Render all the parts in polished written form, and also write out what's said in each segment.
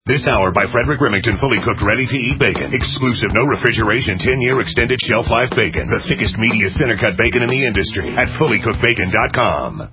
This hour by Frederick Remington, fully cooked, ready-to-eat bacon. Exclusive, no refrigeration, 10-year extended shelf life bacon. The thickest, meatiest center-cut bacon in the industry at fullycookedbacon.com.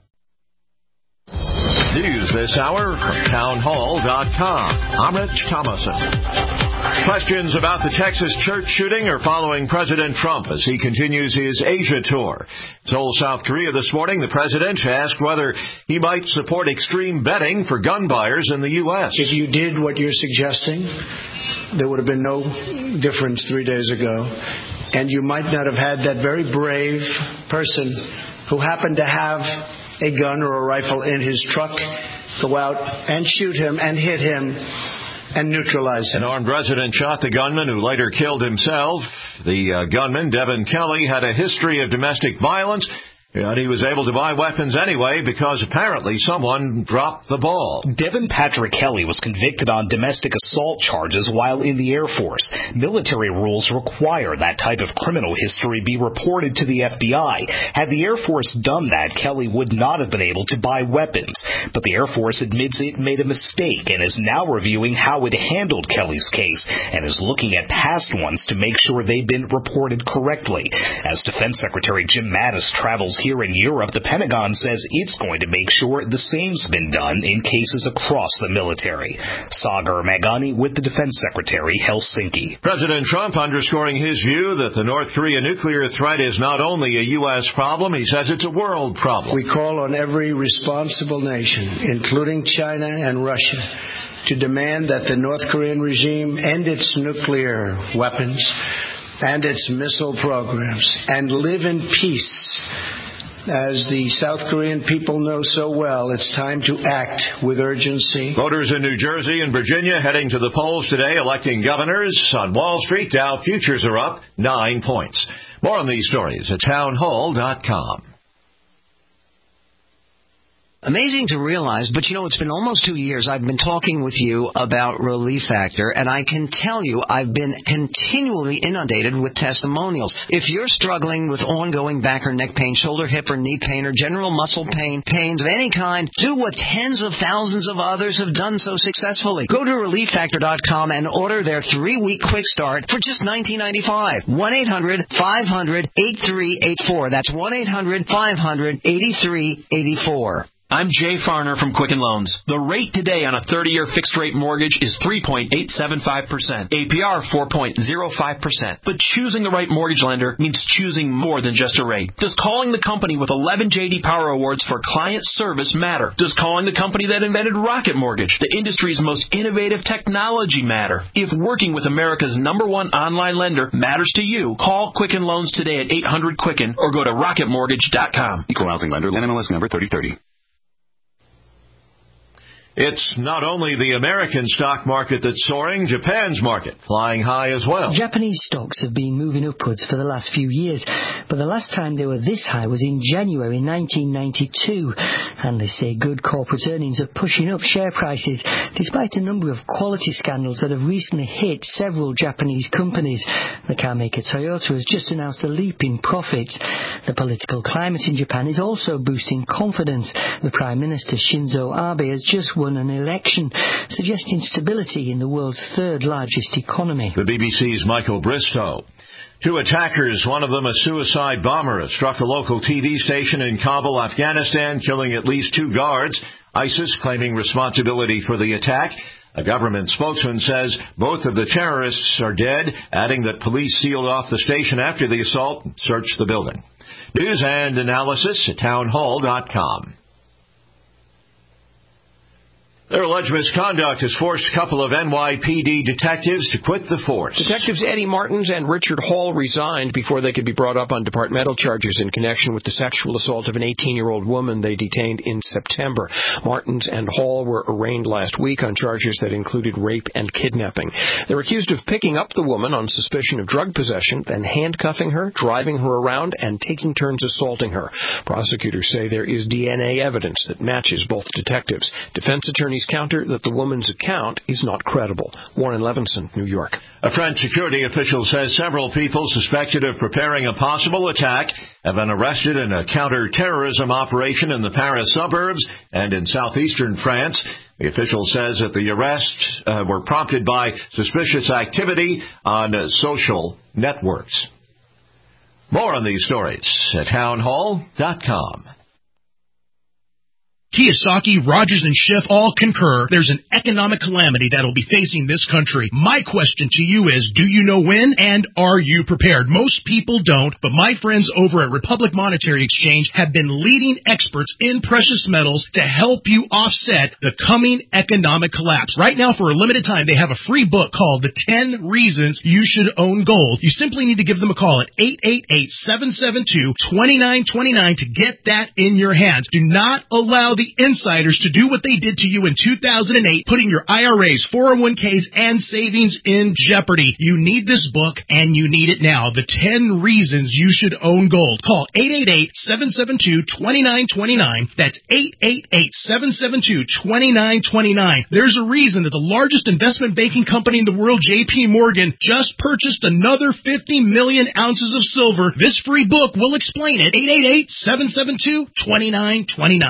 News this hour from townhall.com. I'm Rich Thomason. Questions about the Texas church shooting are following President Trump as he continues his Asia tour. Seoul, South Korea this morning, the president asked whether he might support extreme betting for gun buyers in the U.S. If you did what you're suggesting, there would have been no difference 3 days ago, and you might not have had that very brave person who happened to have a gun or a rifle in his truck go out and shoot him and hit him and neutralize him. An armed resident shot the gunman who later killed himself. The gunman, Devin Kelly, had a history of domestic violence, and he was able to buy weapons anyway because apparently someone dropped the ball. Devin Patrick Kelly was convicted on domestic assault charges while in the Air Force. Military rules require that type of criminal history be reported to the FBI. Had the Air Force done that, Kelly would not have been able to buy weapons. But the Air Force admits it made a mistake and is now reviewing how it handled Kelly's case and is looking at past ones to make sure they've been reported correctly. As Defense Secretary Jim Mattis travels here in Europe, the Pentagon says it's going to make sure the same's been done in cases across the military. Sagar Magani with the Defense Secretary, Helsinki. President Trump underscoring his view that the North Korea nuclear threat is not only a U.S. problem, he says it's a world problem. We call on every responsible nation, including China and Russia, to demand that the North Korean regime end its nuclear weapons and its missile programs and live in peace. As the South Korean people know so well, it's time to act with urgency. Voters in New Jersey and Virginia heading to the polls today, electing governors. On Wall Street, Dow futures are up 9 points. More on these stories at townhall.com. Amazing to realize, but it's been almost 2 years I've been talking with you about Relief Factor, and I can tell you I've been continually inundated with testimonials. If you're struggling with ongoing back or neck pain, shoulder, hip, or knee pain, or general muscle pain, pains of any kind, do what tens of thousands of others have done so successfully. Go to ReliefFactor.com and order their 3-week quick start for just $19.95. 1-800-500-8384. That's 1-800-500-8384. I'm Jay Farner from Quicken Loans. The rate today on a 30-year fixed-rate mortgage is 3.875%, APR 4.05%. But choosing the right mortgage lender means choosing more than just a rate. Does calling the company with 11 J.D. Power Awards for client service matter? Does calling the company that invented Rocket Mortgage, the industry's most innovative technology, matter? If working with America's #1 online lender matters to you, call Quicken Loans today at 800-QUICKEN or go to rocketmortgage.com. Equal housing lender, NMLS number 3030. It's not only the American stock market that's soaring, Japan's market flying high as well. Japanese stocks have been moving upwards for the last few years, but the last time they were this high was in January 1992. Analysts say good corporate earnings are pushing up share prices, despite a number of quality scandals that have recently hit several Japanese companies. The car maker Toyota has just announced a leap in profits. The political climate in Japan is also boosting confidence. The Prime Minister Shinzo Abe has just won an election, suggesting stability in the world's third largest economy. The BBC's Michael Bristow. 2 attackers, one of them a suicide bomber, have struck a local TV station in Kabul, Afghanistan, killing at least 2 guards. ISIS claiming responsibility for the attack. A government spokesman says both of the terrorists are dead, adding that police sealed off the station after the assault and searched the building. News and analysis at townhall.com. Their alleged misconduct has forced a couple of NYPD detectives to quit the force. Detectives Eddie Martins and Richard Hall resigned before they could be brought up on departmental charges in connection with the sexual assault of an 18-year-old woman they detained in September. Martins and Hall were arraigned last week on charges that included rape and kidnapping. They were accused of picking up the woman on suspicion of drug possession, then handcuffing her, driving her around, and taking turns assaulting her. Prosecutors say there is DNA evidence that matches both detectives. Defense attorney companies counter that the woman's account is not credible. Warren Levinson, New York. A French security official says several people suspected of preparing a possible attack have been arrested in a counter-terrorism operation in the Paris suburbs and in southeastern France. The official says that the arrests were prompted by suspicious activity on social networks. More on these stories at townhall.com. Kiyosaki, Rogers, and Schiff all concur there's an economic calamity that will be facing this country. My question to you is, do you know when, and are you prepared? Most people don't, but my friends over at Republic Monetary Exchange have been leading experts in precious metals to help you offset the coming economic collapse. Right now, for a limited time, they have a free book called The 10 Reasons You Should Own Gold. You simply need to give them a call at 888-772-2929 to get that in your hands. Do not allow the insiders to do what they did to you in 2008, putting your IRAs, 401ks, and savings in jeopardy. You need this book, and you need it now. The 10 Reasons You Should Own Gold. Call 888-772-2929. That's 888-772-2929. There's a reason that the largest investment banking company in the world, J.P. Morgan, just purchased another 50 million ounces of silver. This free book will explain it. 888-772-2929.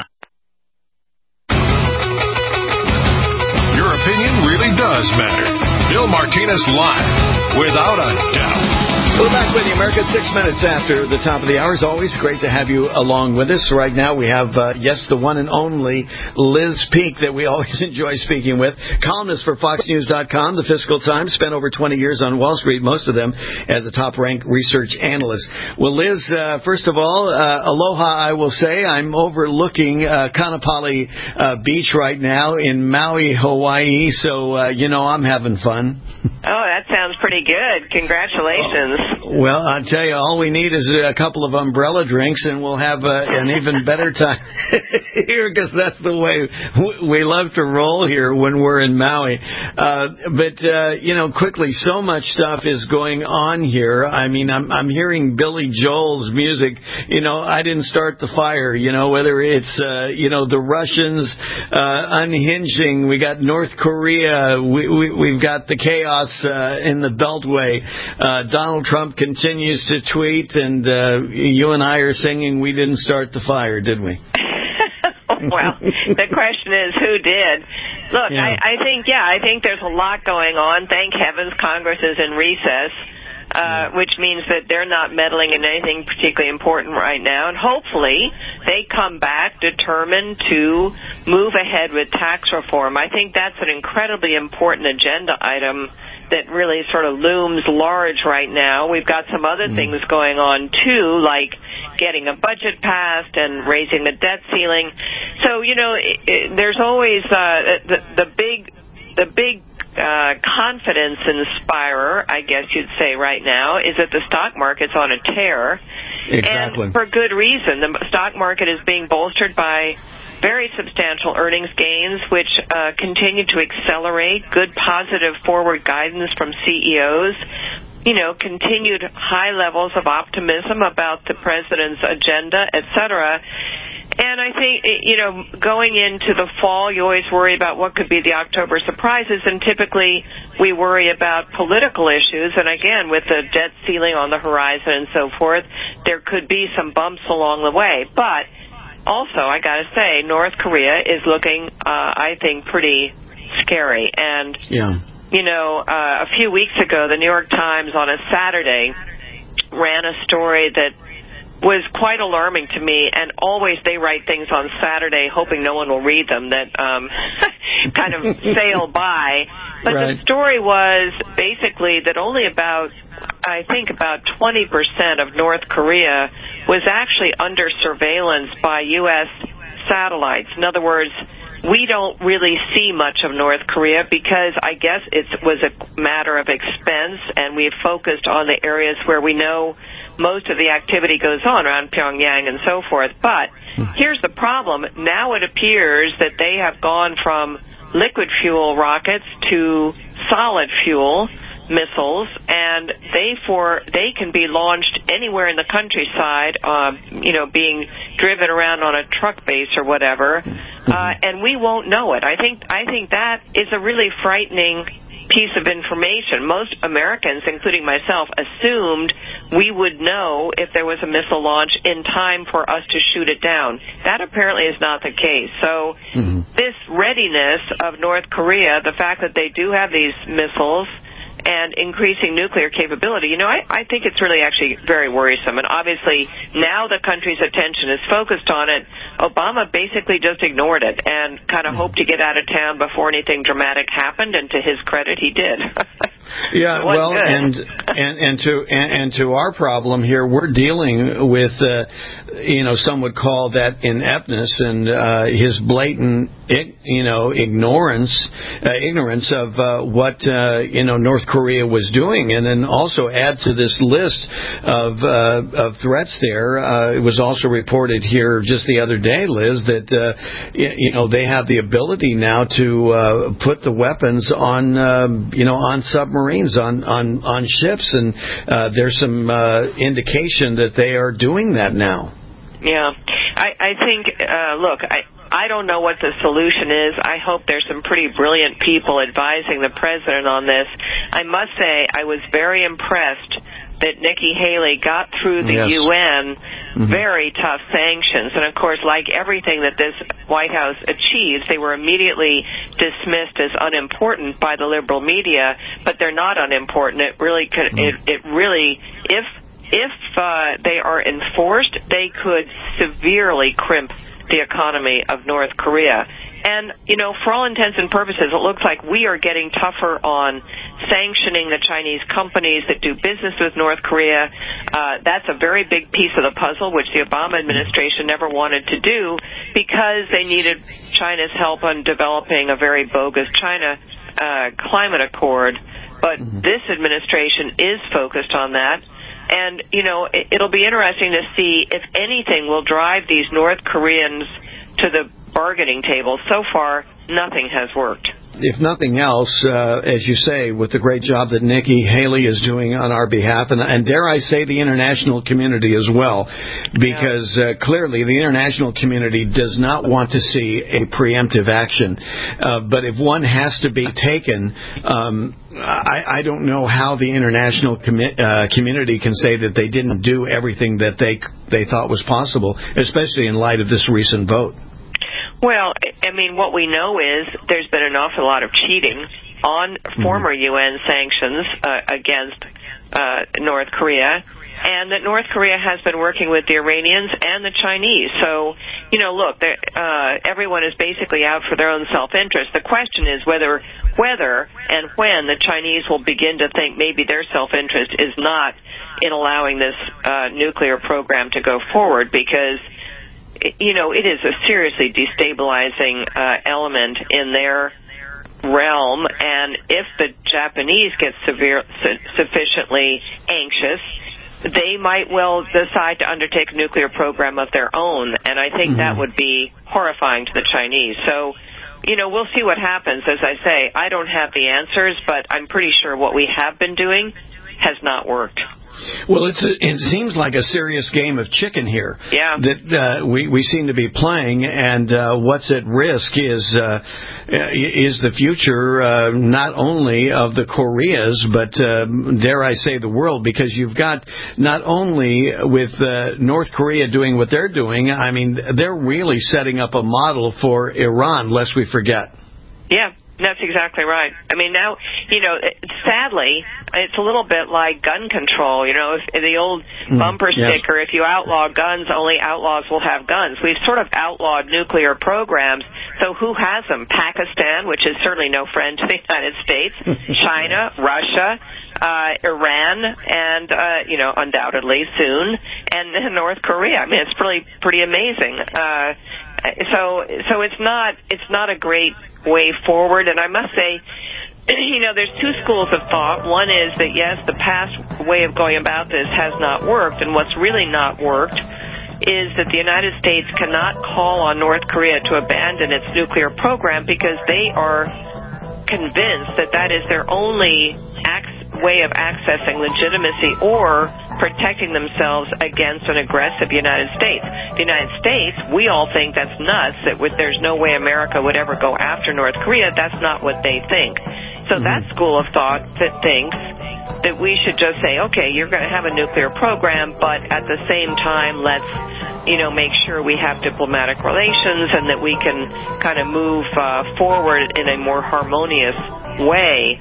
Opinion really does matter. Bill Martinez live, without a doubt. We're back with you, America, 6 minutes after the top of the hour. It's always great to have you along with us. Right now we have, the one and only Liz Peek that we always enjoy speaking with. Columnist for FoxNews.com, The Fiscal Times, spent over 20 years on Wall Street, most of them as a top-ranked research analyst. Well, Liz, first of all, aloha, I will say. I'm overlooking Kaanapali Beach right now in Maui, Hawaii, so, I'm having fun. Oh, that sounds pretty good. Congratulations. Well, I'll tell you, all we need is a couple of umbrella drinks, and we'll have an even better time here, because that's the way we love to roll here when we're in Maui. But quickly, so much stuff is going on here. I mean, I'm hearing Billy Joel's music. I didn't start the fire, whether it's, the Russians unhinging. We got North Korea. We've got the chaos in the Beltway. Donald Trump continues to tweet, and you and I are singing "We Didn't Start the Fire," did we? Well, the question is, who did? Look, yeah. I think there's a lot going on. Thank heavens Congress is in recess, which means that they're not meddling in anything particularly important right now. And hopefully they come back determined to move ahead with tax reform. I think that's an incredibly important agenda item that really sort of looms large right now. We've got some other things going on, too, like getting a budget passed and raising the debt ceiling. So, there's always the big confidence inspirer, I guess you'd say right now, is that the stock market's on a tear. Exactly. And for good reason. The stock market is being bolstered by very substantial earnings gains, which continue to accelerate, good positive forward guidance from CEOs, continued high levels of optimism about the president's agenda, et cetera. And I think, going into the fall, you always worry about what could be the October surprises, and typically we worry about political issues. And again, with the debt ceiling on the horizon and so forth, there could be some bumps along the way. But also, I got to say, North Korea is looking, I think, pretty scary. And, a few weeks ago, the New York Times on a Saturday ran a story that was quite alarming to me, and always they write things on Saturday hoping no one will read them that kind of sail by. But the story was basically that only about 20% of North Korea was actually under surveillance by U.S. satellites. In other words, we don't really see much of North Korea because I guess it was a matter of expense, and we've focused on the areas where we know most of the activity goes on around Pyongyang and so forth. But here's the problem. Now it appears that they have gone from liquid fuel rockets to solid fuel missiles, and they can be launched anywhere in the countryside, being driven around on a truck base or whatever. and we won't know it. I think that is a really frightening piece of information. Most Americans, including myself, assumed we would know if there was a missile launch in time for us to shoot it down. That apparently is not the case. So this readiness of North Korea, the fact that they do have these missiles and increasing nuclear capability, I think it's really actually very worrisome. And obviously, now the country's attention is focused on it. Obama basically just ignored it and kind of hoped to get out of town before anything dramatic happened, and to his credit, he did. Yeah, well, and to our problem here, we're dealing with, some would call that ineptness and his blatant, ignorance of what North Korea was doing, and then also add to this list of threats there. It was also reported here just the other day, Liz, that they have the ability now to put the weapons on submarines, on ships, and there's some indication that they are doing that now. Yeah, I think. Look, I don't know what the solution is. I hope there's some pretty brilliant people advising the president on this. I must say, I was very impressed that Nikki Haley got through the UN very tough sanctions. And, of course, like everything that this White House achieves, they were immediately dismissed as unimportant by the liberal media, but they're not unimportant. It really could, if they are enforced, they could severely crimp the economy of North Korea. And, for all intents and purposes, it looks like we are getting tougher on sanctioning the Chinese companies that do business with North Korea. That's a very big piece of the puzzle, which the Obama administration never wanted to do because they needed China's help on developing a very bogus China climate accord. But this administration is focused on that. And, it'll be interesting to see if anything will drive these North Koreans to the bargaining table. So far, nothing has worked. If nothing else, as you say, with the great job that Nikki Haley is doing on our behalf, and dare I say the international community as well, because clearly the international community does not want to see a preemptive action. But if one has to be taken, I don't know how the international community can say that they didn't do everything that they thought was possible, especially in light of this recent vote. Well, what we know is there's been an awful lot of cheating on former UN sanctions against North Korea, and that North Korea has been working with the Iranians and the Chinese. So, look, everyone is basically out for their own self-interest. The question is whether and when the Chinese will begin to think maybe their self-interest is not in allowing this nuclear program to go forward, because it is a seriously destabilizing element in their realm, and if the Japanese get sufficiently anxious, they might well decide to undertake a nuclear program of their own, and I think that would be horrifying to the Chinese. So, we'll see what happens. As I say, I don't have the answers, but I'm pretty sure what we have been doing has not worked. Well, it seems like a serious game of chicken here. Yeah. That we seem to be playing, and what's at risk is the future not only of the Koreas, but dare I say the world, because you've got not only with North Korea doing what they're doing, they're really setting up a model for Iran, lest we forget. Yeah. That's exactly right. Now, sadly, it's a little bit like gun control. If the old bumper sticker, if you outlaw guns, only outlaws will have guns. We've sort of outlawed nuclear programs. So who has them? Pakistan, which is certainly no friend to the United States, China, Russia, Iran, and, undoubtedly soon, and North Korea. It's really pretty amazing. So it's not a great way forward, and I must say, there's two schools of thought. One is that, yes, the past way of going about this has not worked, and what's really not worked is that the United States cannot call on North Korea to abandon its nuclear program because they are convinced that is their only way of accessing legitimacy or protecting themselves against an aggressive United States. The United States, we all think that's nuts, that there's no way America would ever go after North Korea. That's not what they think. So that school of thought that thinks that we should just say, okay, you're going to have a nuclear program, but at the same time, let's, make sure we have diplomatic relations and that we can kind of move forward in a more harmonious way.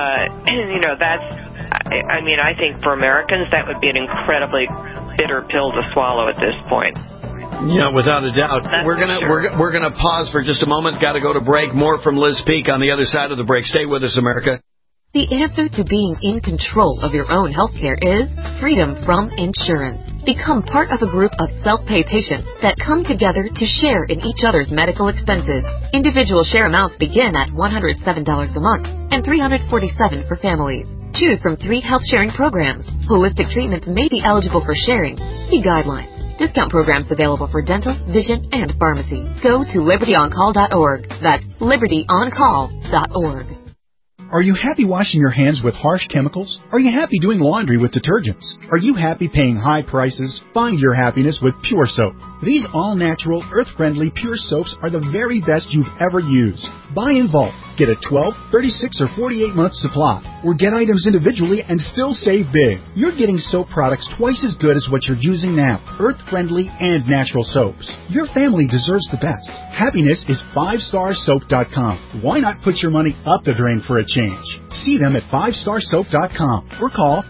I think for Americans, that would be an incredibly bitter pill to swallow at this point. Yeah, without a doubt. We're gonna pause for just a moment. Got to go to break. More from Liz Peek on the other side of the break. Stay with us, America. The answer to being in control of your own health care is freedom from insurance. Become part of a group of self-pay patients that come together to share in each other's medical expenses. Individual share amounts begin at $107 a month and $347 for families. Choose from 3 health-sharing programs. Holistic treatments may be eligible for sharing. See guidelines. Discount programs available for dental, vision, and pharmacy. Go to libertyoncall.org. That's libertyoncall.org. Are you happy washing your hands with harsh chemicals? Are you happy doing laundry with detergents? Are you happy paying high prices? Find your happiness with Pure Soap. These all-natural, earth-friendly Pure Soaps are the very best you've ever used. Buy in bulk. Get a 12, 36, or 48-month supply. Or get items individually and still save big. You're getting soap products twice as good as what you're using now. Earth-friendly and natural soaps. Your family deserves the best. Happiness is 5starsoap.com. Why not put your money up the drain for a change? See them at 5starsoap.com or call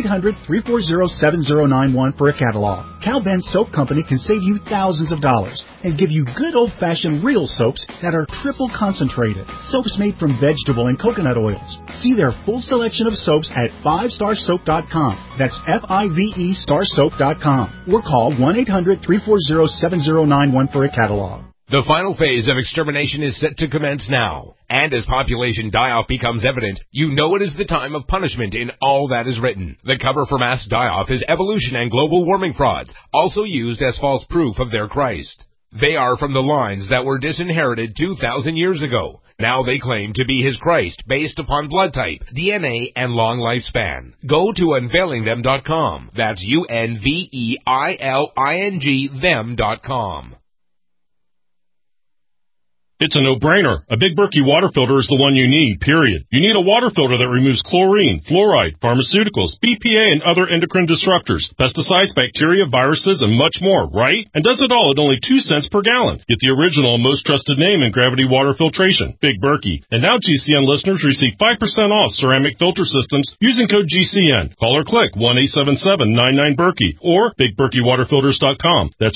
1-800-340-7091 for a catalog. Cal Ben Soap Company can save you thousands of dollars and give you good old-fashioned real soaps that are triple concentrated. Soaps made from vegetable and coconut oils. See their full selection of soaps at 5starsoap.com. That's F-I-V-E starsoap.com or call 1-800-340-7091 for a catalog. The final phase of extermination is set to commence now. And as population die-off becomes evident, you know it is the time of punishment in all that is written. The cover for mass die-off is evolution and global warming frauds, also used as false proof of their Christ. They are from the lines that were disinherited 2,000 years ago. Now they claim to be his Christ based upon blood type, DNA, and long lifespan. Go to unveilingthem.com. That's UNVEILING them.com. It's a no-brainer. A Big Berkey water filter is the one you need, period. You need a water filter that removes chlorine, fluoride, pharmaceuticals, BPA, and other endocrine disruptors, pesticides, bacteria, viruses, and much more, right? And does it all at only 2 cents per gallon. Get the original and most trusted name in gravity water filtration, Big Berkey. And now GCN listeners receive 5% off ceramic filter systems using code GCN. Call or click 1-877-99-BERKEY or BigBerkeyWaterFilters.com. That's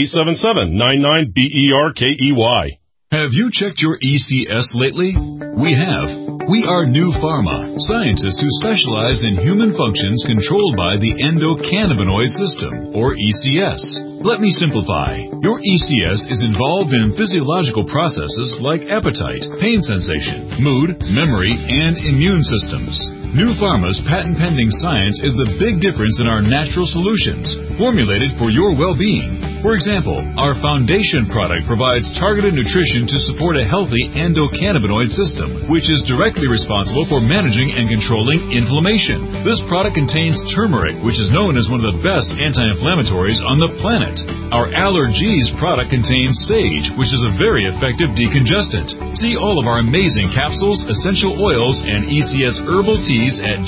1-877-99-BERKEY. Have you checked your ECS lately? We have. We are New Pharma, scientists who specialize in human functions controlled by the endocannabinoid system, or ECS. Let me simplify. Your ECS is involved in physiological processes like appetite, pain sensation, mood, memory, and immune systems. New Pharma's patent-pending science is the big difference in our natural solutions, formulated for your well-being. For example, our foundation product provides targeted nutrition to support a healthy endocannabinoid system, which is directly responsible for managing and controlling inflammation. This product contains turmeric, which is known as one of the best anti-inflammatories on the planet. Our Allergies product contains sage, which is a very effective decongestant. See all of our amazing capsules, essential oils, and ECS herbal teas at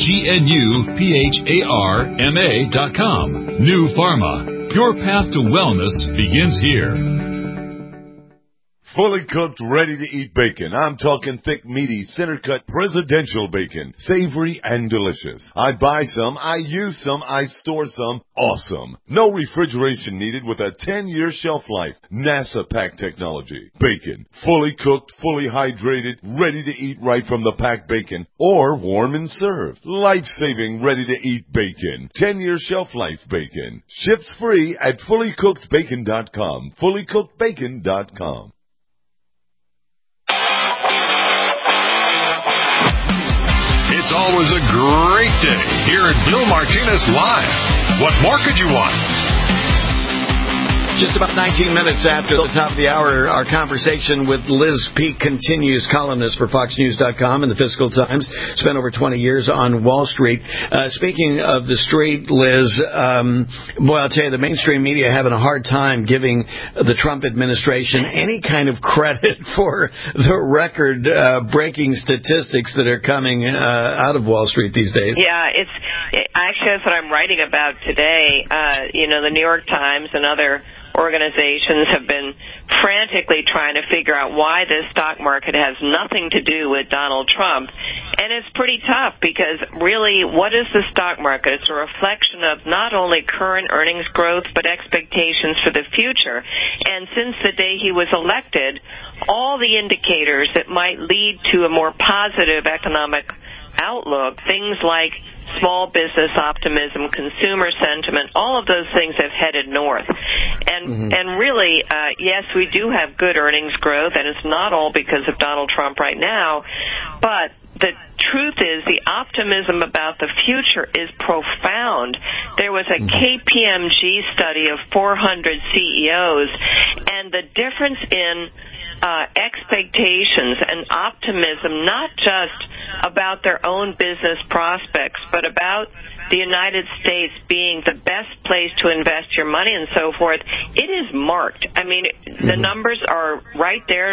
GNUPHARMA.com. New Pharma. Your path to wellness begins here. Fully cooked, ready-to-eat bacon. I'm talking thick, meaty, center-cut presidential bacon. Savory and delicious. I buy some, I use some, I store some. Awesome. No refrigeration needed with a 10-year shelf life. NASA pack technology. Bacon. Fully cooked, fully hydrated, ready to eat right from the packed bacon. Or warm and served. Life-saving, ready-to-eat bacon. 10-year shelf life bacon. Ships free at fullycookedbacon.com. Fullycookedbacon.com. It's always a great day here at Bill Martinez Live. What more could you want? Just about 19 minutes after the top of the hour, our conversation with Liz Peek continues, columnist for FoxNews.com and the Fiscal Times. Spent over 20 years on Wall Street. Speaking of the street, Liz, boy, I'll tell you, the mainstream media having a hard time giving the Trump administration any kind of credit for the record-breaking statistics that are coming out of Wall Street these days. Yeah, actually that's what I'm writing about today. The New York Times and other organizations have been frantically trying to figure out why this stock market has nothing to do with Donald Trump. And it's pretty tough because really, what is the stock market? It's a reflection of not only current earnings growth, but expectations for the future. And since the day he was elected, all the indicators that might lead to a more positive economic outlook, things like small business optimism, consumer sentiment, all of those things have headed north. And really, yes, we do have good earnings growth, and it's not all because of Donald Trump right now, but the truth is the optimism about the future is profound. There was a KPMG study of 400 CEOs, and the difference in expectations and optimism, not just about their own business prospects, but about the United States being the best place to invest your money and so forth, it is marked. I mean, the numbers are right there,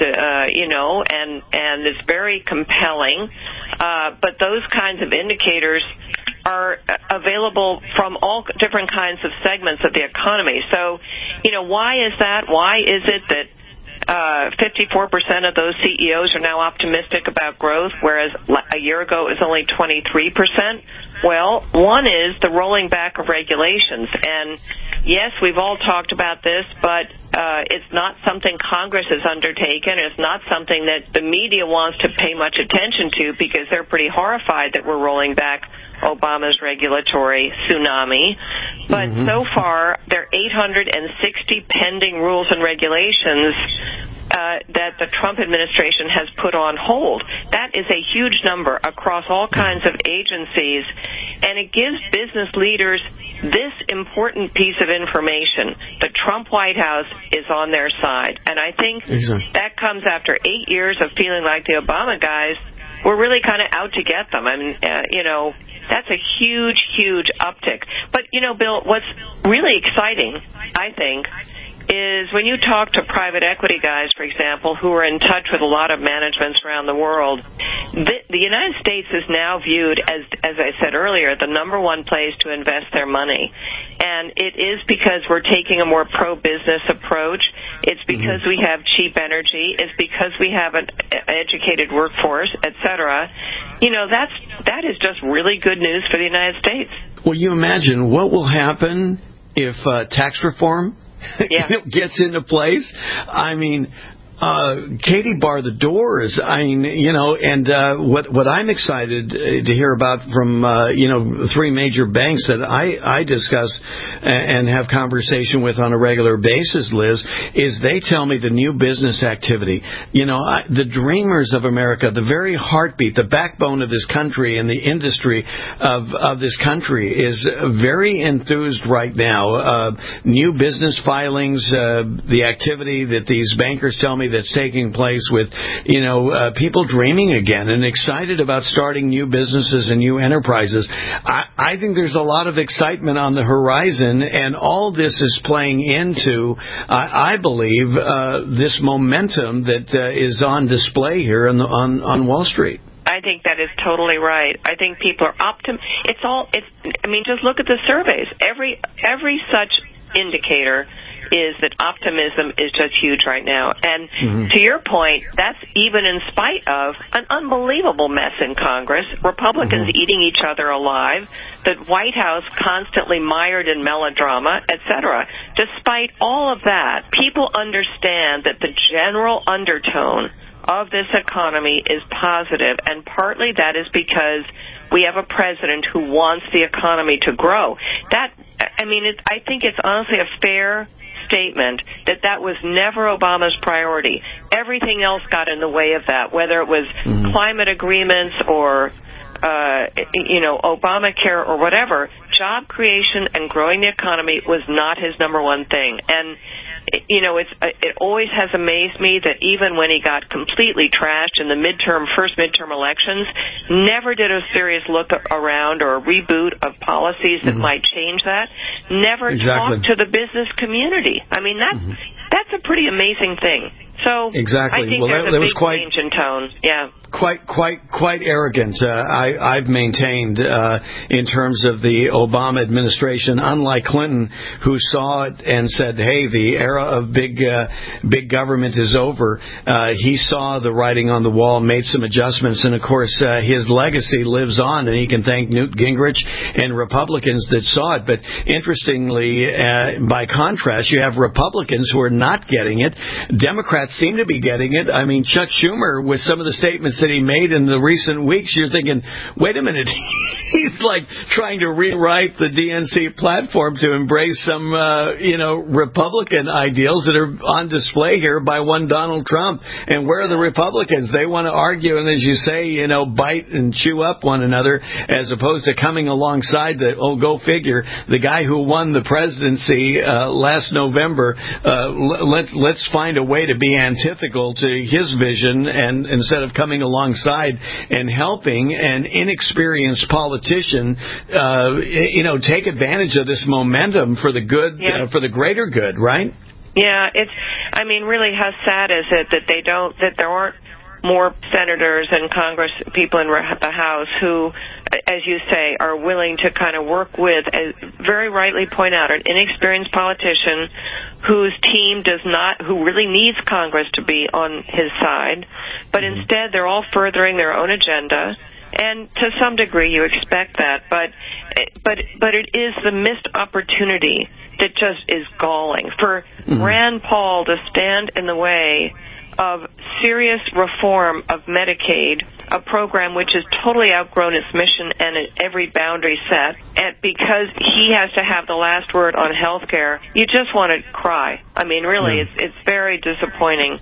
and it's very compelling. But those kinds of indicators are available from all different kinds of segments of the economy. So, why is that? Why is it that 54% of those CEOs are now optimistic about growth, whereas a year ago it was only 23%? Well, one is the rolling back of regulations. And yes, we've all talked about this, but it's not something Congress has undertaken. It's not something that the media wants to pay much attention to because they're pretty horrified that we're rolling back Obama's regulatory tsunami. But so far, there are 860 pending rules and regulations that the Trump administration has put on hold. That is a huge number across all kinds of agencies, and it gives business leaders this important piece of information. The Trump White House is on their side, and I think that comes after 8 years of feeling like the Obama guys were really kind of out to get them. I mean, that's a huge, huge uptick. But, Bill, what's really exciting, I think, is when you talk to private equity guys, for example, who are in touch with a lot of managements around the world, the United States is now viewed as I said earlier, the number one place to invest their money. And it is because we're taking a more pro-business approach. It's because we have cheap energy. It's because we have an educated workforce, et cetera. That is just really good news for the United States. Well, you imagine what will happen if tax reform gets into place. I mean, Katie barred the doors. I mean, and what I'm excited to hear about from three major banks that I discuss and have conversation with on a regular basis, Liz, is they tell me the new business activity. The dreamers of America, the very heartbeat, the backbone of this country and the industry of this country is very enthused right now. New business filings, the activity that these bankers tell me that's taking place with, people dreaming again and excited about starting new businesses and new enterprises. I think there's a lot of excitement on the horizon, and all this is playing into, I believe, this momentum that is on display here on Wall Street. I think that is totally right. I think people are just look at the surveys. Every such indicator is that optimism is just huge right now. And to your point, that's even in spite of an unbelievable mess in Congress, Republicans eating each other alive, the White House constantly mired in melodrama, etc. Despite all of that, people understand that the general undertone of this economy is positive, and partly that is because we have a president who wants the economy to grow. I think it's honestly a fair statement that was never Obama's priority. Everything else got in the way of that, whether it was climate agreements or Obamacare or whatever, job creation and growing the economy was not his number one thing. And, it always has amazed me that even when he got completely trashed in the first midterm elections, never did a serious look around or a reboot of policies that might change that. Never talked to the business community. I mean, that's a pretty amazing thing. So exactly. I think there's a big change in tone. Yeah. Quite arrogant. I've maintained in terms of the Obama administration, unlike Clinton, who saw it and said, "Hey, the era of big government is over." He saw the writing on the wall, made some adjustments, and of course, his legacy lives on, and he can thank Newt Gingrich and Republicans that saw it. But interestingly, by contrast, you have Republicans who are not getting it. Democrats seem to be getting it. I mean, Chuck Schumer, with some of the statements that he made in the recent weeks, you're thinking, wait a minute, he's like trying to rewrite the DNC platform to embrace some, Republican ideals that are on display here by one Donald Trump. And where are the Republicans? They want to argue and, as you say, bite and chew up one another, as opposed to coming alongside go figure, the guy who won the presidency last November. Let's find a way to be antithetical to his vision, and instead of coming alongside and helping an inexperienced politician, take advantage of this momentum for the good, for the greater good, right? Yeah, really, how sad is it that there aren't more senators and Congress people in the House who, as you say, are willing to kind of work with, as very rightly point out, an inexperienced politician whose team who really needs Congress to be on his side, but instead they're all furthering their own agenda. And to some degree you expect that, but it is the missed opportunity that just is galling for Rand Paul to stand in the way of serious reform of Medicaid, a program which has totally outgrown its mission and every boundary set, and because he has to have the last word on health care, you just want to cry. I mean, really, it's very disappointing.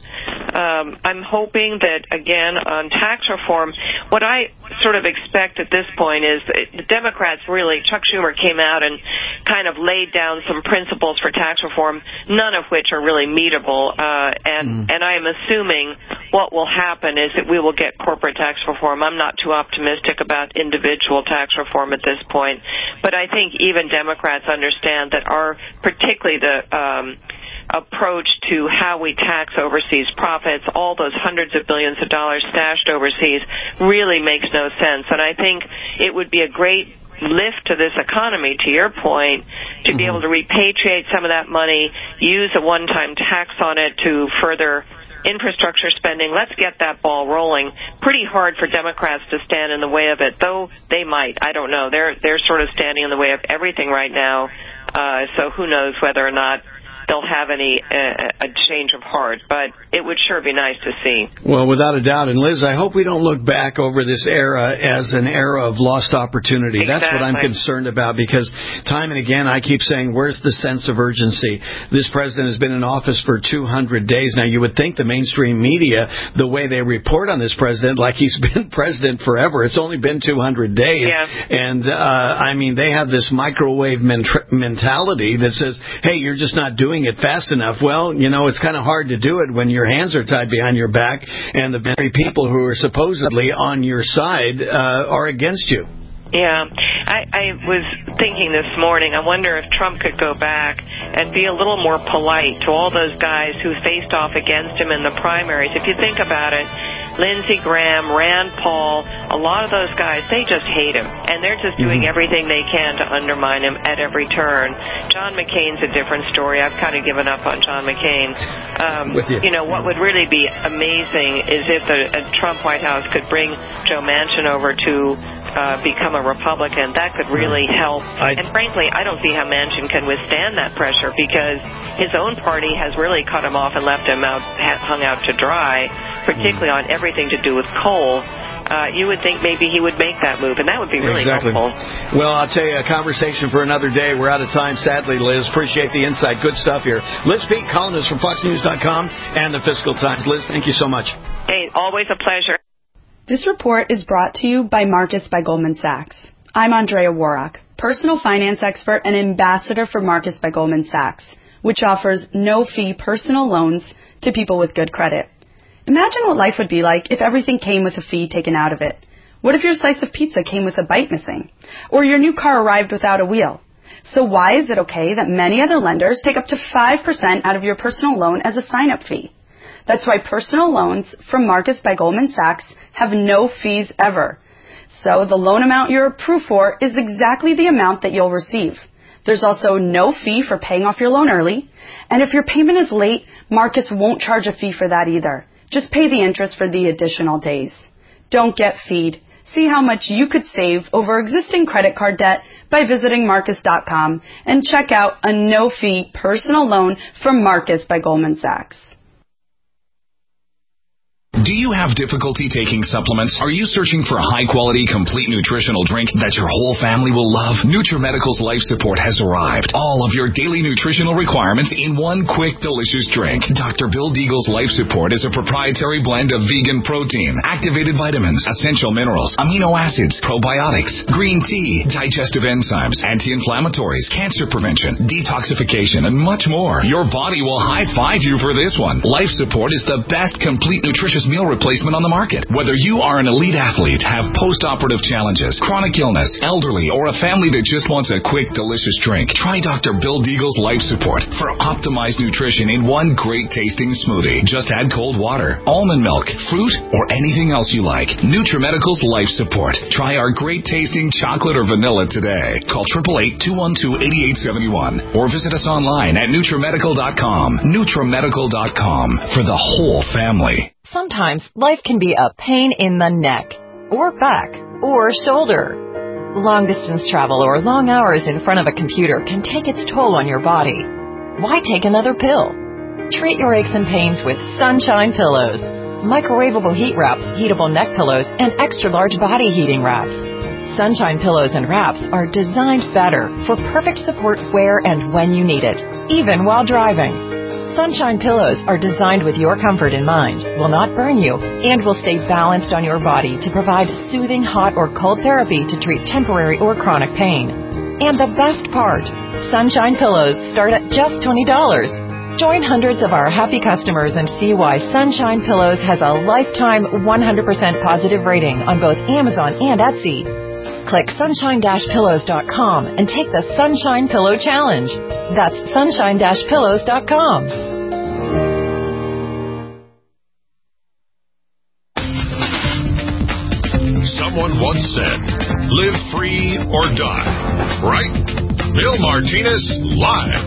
I'm hoping that, again, on tax reform, what I sort of expect at this point is the Democrats really, Chuck Schumer came out and kind of laid down some principles for tax reform, none of which are really meetable, and I am assuming what will happen is that we will get corporate tax reform. I'm not too optimistic about individual tax reform at this point, but I think even Democrats understand that particularly the approach to how we tax overseas profits, all those hundreds of billions of dollars stashed overseas, really makes no sense. And I think it would be a great lift to this economy, to your point, to be able to repatriate some of that money, use a one-time tax on it to further infrastructure spending. Let's get that ball rolling. Pretty hard for Democrats to stand in the way of it, though they might. I don't know. They're sort of standing in the way of everything right now, so who knows whether or not they'll have a change of heart, but it would sure be nice to see. Well, without a doubt. And Liz, I hope we don't look back over this era as an era of lost opportunity. Exactly. That's what I'm concerned about, because time and again I keep saying, where's the sense of urgency? This president has been in office for 200 days. Now, you would think the mainstream media, the way they report on this president, like he's been president forever. It's only been 200 days. Yeah. And, they have this microwave mentality that says, hey, you're just not doing it fast enough. Well, it's kind of hard to do it when your hands are tied behind your back and the very people who are supposedly on your side are against you. Yeah. I was thinking this morning, I wonder if Trump could go back and be a little more polite to all those guys who faced off against him in the primaries. If you think about it, Lindsey Graham, Rand Paul, a lot of those guys, they just hate him. And they're just doing everything they can to undermine him at every turn. John McCain's a different story. I've kind of given up on John McCain. What would really be amazing is if the Trump White House could bring Joe Manchin over to become a Republican. That could really help. And frankly, I don't see how Manchin can withstand that pressure, because his own party has really cut him off and left him hung out to dry, particularly on everything to do with coal. You would think maybe he would make that move, and that would be really helpful. Well, I'll tell you, a conversation for another day. We're out of time, sadly, Liz. Appreciate the insight. Good stuff here. Liz Peek, columnist from FoxNews.com and the Fiscal Times. Liz, thank you so much. Hey, always a pleasure. This report is brought to you by Marcus by Goldman Sachs. I'm Andrea Warrock, personal finance expert and ambassador for Marcus by Goldman Sachs, which offers no-fee personal loans to people with good credit. Imagine what life would be like if everything came with a fee taken out of it. What if your slice of pizza came with a bite missing? Or your new car arrived without a wheel? So why is it okay that many other lenders take up to 5% out of your personal loan as a sign-up fee? That's why personal loans from Marcus by Goldman Sachs have no fees ever. So the loan amount you're approved for is exactly the amount that you'll receive. There's also no fee for paying off your loan early. And if your payment is late, Marcus won't charge a fee for that either. Just pay the interest for the additional days. Don't get feed. See how much you could save over existing credit card debt by visiting Marcus.com and check out a no-fee personal loan from Marcus by Goldman Sachs. Do you have difficulty taking supplements? Are you searching for a high-quality, complete nutritional drink that your whole family will love? NutriMedical's Life Support has arrived. All of your daily nutritional requirements in one quick, delicious drink. Dr. Bill Deagle's Life Support is a proprietary blend of vegan protein, activated vitamins, essential minerals, amino acids, probiotics, green tea, digestive enzymes, anti-inflammatories, cancer prevention, detoxification, and much more. Your body will high-five you for this one. Life Support is the best complete nutritious meal replacement on the market. Whether you are an elite athlete, have post-operative challenges, chronic illness, elderly, or a family that just wants a quick, delicious drink, try Dr. Bill Deagle's Life Support for optimized nutrition in one great tasting smoothie. Just add cold water, almond milk, fruit, or anything else you like. NutriMedical's Life Support. Try our great tasting chocolate or vanilla today. Call 888-212-8871 or visit us online at NutriMedical.com. NutriMedical.com for the whole family. Sometimes life can be a pain in the neck, or back, or shoulder. Long-distance travel or long hours in front of a computer can take its toll on your body. Why take another pill? Treat your aches and pains with Sunshine Pillows. Microwavable heat wraps, heatable neck pillows, and extra-large body heating wraps. Sunshine Pillows and wraps are designed better for perfect support where and when you need it, even while driving. Sunshine Pillows are designed with your comfort in mind, will not burn you, and will stay balanced on your body to provide soothing hot or cold therapy to treat temporary or chronic pain. And the best part, Sunshine Pillows start at just $20. Join hundreds of our happy customers and see why Sunshine Pillows has a lifetime 100% positive rating on both Amazon and Etsy. Click sunshine-pillows.com and take the Sunshine Pillow Challenge. That's sunshine-pillows.com. Someone once said, live free or die. Right? Bill Martinez, live.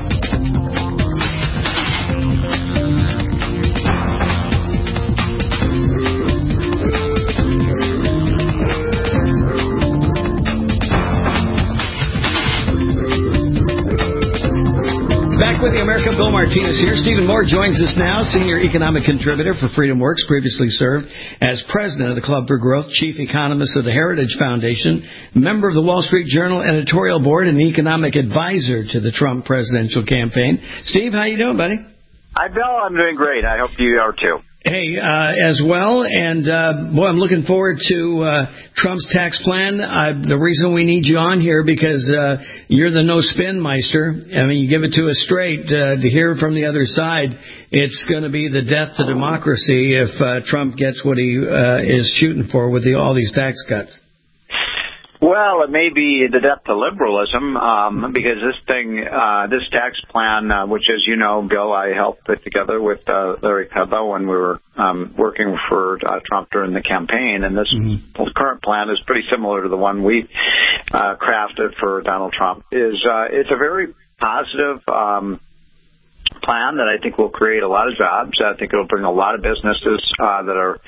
Back with the America, Bill Martinez here. Stephen Moore joins us now, senior economic contributor for FreedomWorks, previously served as president of the Club for Growth, chief economist of the Heritage Foundation, member of the Wall Street Journal editorial board, and economic advisor to the Trump presidential campaign. Steve, how you doing, buddy? Hi, Bill. I'm doing great. I hope you are too. Hey, as well, and boy, I'm looking forward to Trump's tax plan. The reason we need you on here because you're the no-spin meister. I mean, you give it to us straight. To hear from the other side, it's going to be the death to democracy if Trump gets what he is shooting for with all these tax cuts. Well, it may be the death to liberalism, because this tax plan, which, as you know, Bill, I helped put together with Larry Kudlow when we were working for Trump during the campaign, and this current plan is pretty similar to the one we crafted for Donald Trump. It's a very positive plan that I think will create a lot of jobs. I think it'll bring a lot of businesses that are,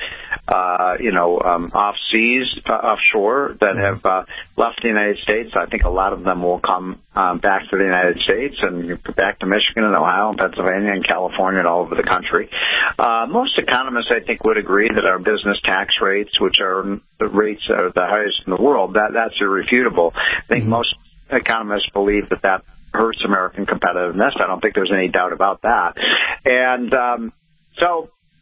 offshore that have left the United States. I think a lot of them will come back to the United States and back to Michigan and Ohio and Pennsylvania and California and all over the country. Most economists, I think, would agree that our business tax rates, which are the rates that are the highest in the world, that's irrefutable. I think most economists believe that hurts American competitiveness. I don't think there's any doubt about that. And so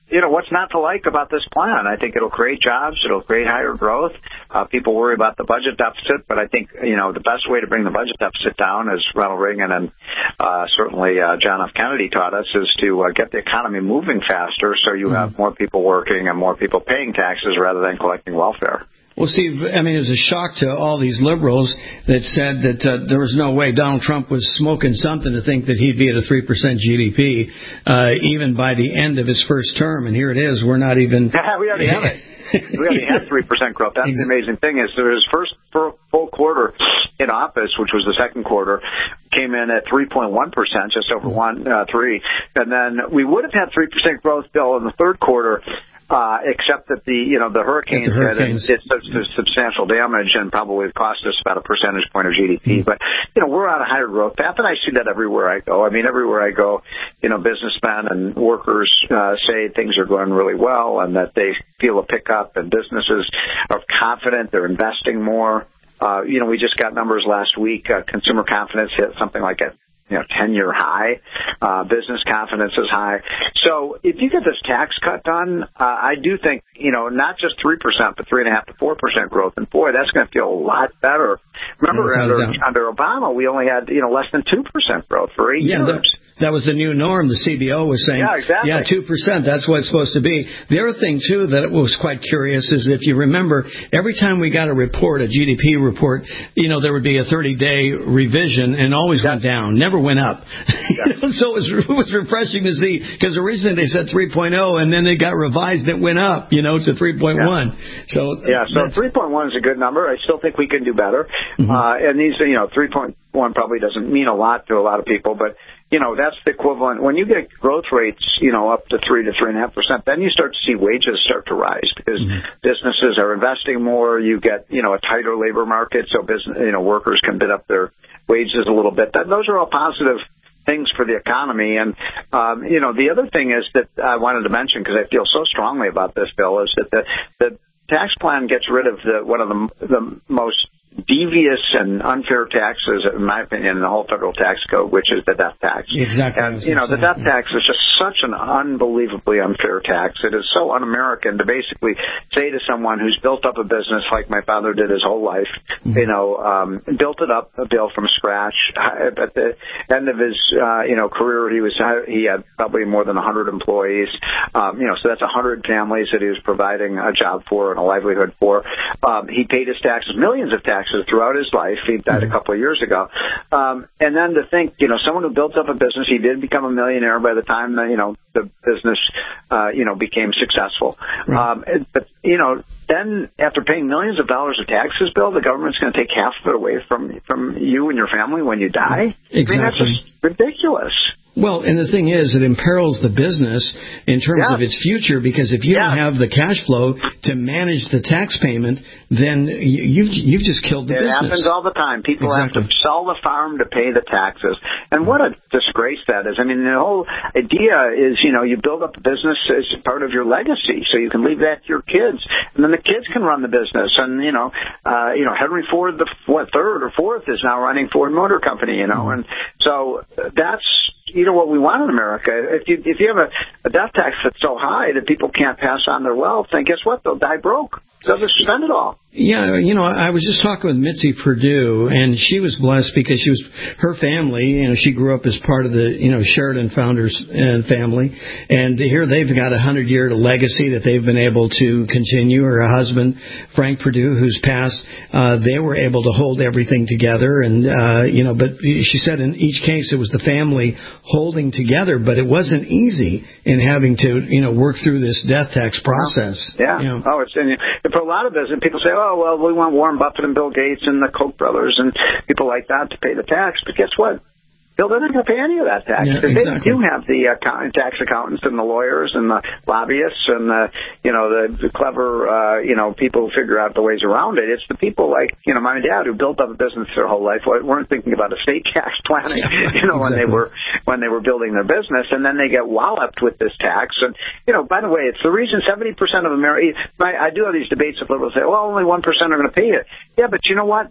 what's not to like about this plan? I think it'll create jobs. It'll create higher growth. People worry about the budget deficit, but I think, the best way to bring the budget deficit down, as Ronald Reagan and certainly John F. Kennedy taught us, is to get the economy moving faster so you have more people working and more people paying taxes rather than collecting welfare. Well, Steve, it was a shock to all these liberals that said that there was no way Donald Trump was smoking something to think that he'd be at a 3% GDP even by the end of his first term. And here it is. We're not even... we already have it. We already had 3% growth. That's the amazing thing is his first full quarter in office, which was the second quarter, came in at 3.1%, just over 3. And then we would have had 3% growth, Bill, in the third quarter, except that the hurricanes did such substantial damage and probably cost us about a percentage point of GDP. But, we're on a higher growth path, and I see that everywhere I go. Everywhere I go, businessmen and workers say things are going really well and that they feel a pickup and businesses are confident, they're investing more. We just got numbers last week. Consumer confidence hit something like a 10-year high. Business confidence is high. So if you get this tax cut done, I do think, not just 3%, but 3.5% to 4% growth. And boy, that's going to feel a lot better. Remember, under Obama, we only had, less than 2% growth for 8 years. That was the new norm. The CBO was saying, 2%, that's what it's supposed to be. The other thing, too, that was quite curious is if you remember, every time we got a report, a GDP report, there would be a 30-day revision and always went down, never went up. So it was refreshing to see, because originally they said 3.0 and then it got revised and it went up, to 3.1. So 3.1 is a good number. I still think we can do better. And these, 3.1 probably doesn't mean a lot to a lot of people, but that's the equivalent. When you get growth rates, up to 3 to 3.5%, then you start to see wages start to rise because businesses are investing more. You get, a tighter labor market, so workers can bid up their wages a little bit. Those are all positive things for the economy. And, the other thing is that I wanted to mention, because I feel so strongly about this, Bill, is that the tax plan gets rid of one of the most devious and unfair taxes, in my opinion, in the whole federal tax code, which is the death tax. Exactly. And, the death tax is just such an unbelievably unfair tax. It is so un-American to basically say to someone who's built up a business like my father did his whole life, built it up, Bill, from scratch. At the end of his, career, he had probably more than 100 employees. So that's 100 families that he was providing a job for and a livelihood for. He paid his taxes, millions of taxes throughout his life. He died a couple of years ago. And then to think, someone who built up a business, he did become a millionaire by the time the business, became successful. Right. But, then after paying millions of dollars of taxes, Bill, the government's going to take half of it away from you and your family when you die. Exactly. That's just ridiculous. Well, and the thing is, it imperils the business in terms of its future, because if you don't have the cash flow to manage the tax payment, then you've just killed the business. It happens all the time. People have to sell the farm to pay the taxes. And what a disgrace that is. The whole idea is, you build up a business as part of your legacy, so you can leave that to your kids, and then the kids can run the business. And, Henry Ford, the third or fourth, is now running Ford Motor Company, and so that's, what we want in America. If you have a death tax that's so high that people can't pass on their wealth, then guess what? They'll die broke. They'll just spend it all. Yeah, I was just talking with Mitzi Perdue, and she was blessed because her family, she grew up as part of the, Sheridan founders and family, and here they've got a 100-year legacy that they've been able to continue. Her husband, Frank Perdue, who's passed, they were able to hold everything together, and, but she said in each case it was the family holding together, but it wasn't easy in having to, work through this death tax process. Yeah. For a lot of business, people say, we want Warren Buffett and Bill Gates and the Koch brothers and people like that to pay the tax. But guess what? Bill, they're not going to pay any of that tax. Yeah, exactly. They do have the tax accountants and the lawyers and the lobbyists and the clever people who figure out the ways around it. It's the people like my dad who built up a business their whole life weren't thinking about estate tax planning when they were building their business, and then they get walloped with this tax. And by the way, it's the reason 70% of Americans. I do have these debates with liberals say, only 1% are going to pay it. Yeah, but you know what?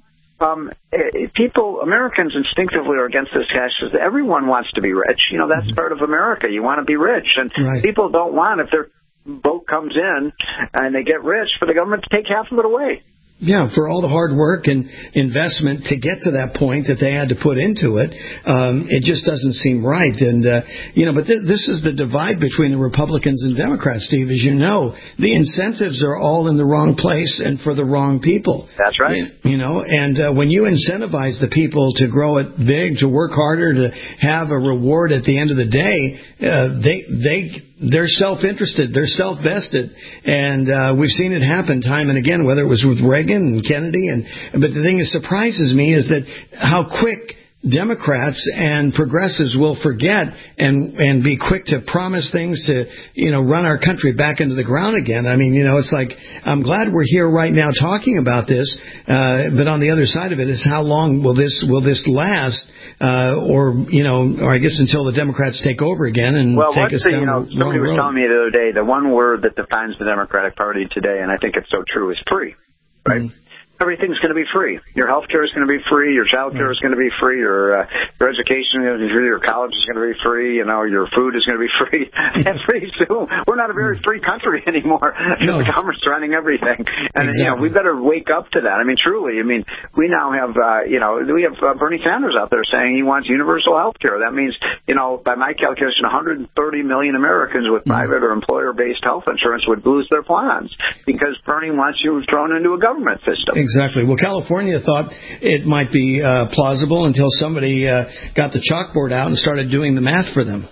Americans instinctively are against this tax because everyone wants to be rich. That's part of America. You want to be rich, and people don't want, if they're vote comes in and they get rich, for the government to take half of it away. Yeah, for all the hard work and investment to get to that point that they had to put into it, it just doesn't seem right. And, but this is the divide between the Republicans and Democrats, Steve. As you know, the incentives are all in the wrong place and for the wrong people. That's right. When you incentivize the people to grow it big, to work harder, to have a reward at the end of the day, they're self-interested, they're self-vested, and we've seen it happen time and again, whether it was with Reagan and Kennedy. But the thing that surprises me is that how quick Democrats and progressives will forget and be quick to promise things to, run our country back into the ground again. I mean, it's like, I'm glad we're here right now talking about this, but on the other side of it is how long will this last? Or I guess until the Democrats take over again and take us down the wrong somebody was road. telling me the other day, the one word that defines the Democratic Party today, and I think it's so true, is free. Right? Mm-hmm. Everything's going to be free. Your health care is going to be free. Your child care is going to be free. Your education is going to be free. Your college is going to be free. Your food is going to be free. And pretty soon, we're not a very free country anymore. No. The government's running everything. And, we better wake up to that. I mean, truly. I mean, we now have, we have Bernie Sanders out there saying he wants universal health care. That means, by my calculation, 130 million Americans with private or employer-based health insurance would lose their plans because Bernie wants you thrown into a government system. Exactly. Well, California thought it might be plausible until somebody got the chalkboard out and started doing the math for them.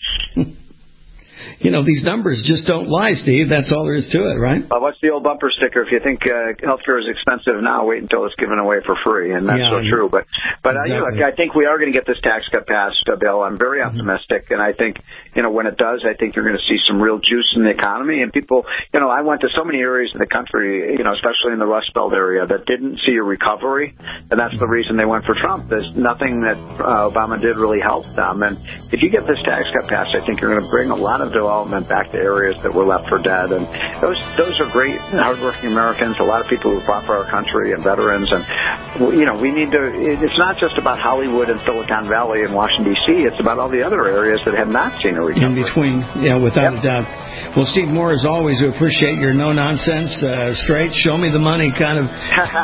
These numbers just don't lie, Steve. That's all there is to it, right? What's the old bumper sticker? If you think healthcare is expensive now, wait until it's given away for free, and that's true. But exactly. Look, I think we are going to get this tax cut passed, Bill. I'm very optimistic, and I think when it does, I think you're going to see some real juice in the economy. And people, I went to so many areas of the country, especially in the Rust Belt area, that didn't see a recovery, and that's the reason they went for Trump. There's nothing that Obama did really help them, and if you get this tax cut passed, I think you're going to bring a lot of development back to areas that were left for dead. And those are great, hardworking Americans, a lot of people who fought for our country and veterans. And, we need to, it's not just about Hollywood and Silicon Valley and Washington, D.C. It's about all the other areas that have not seen a recovery. In between, without a doubt. Well, Steve Moore, as always, we appreciate your no-nonsense, straight, show me the money kind of...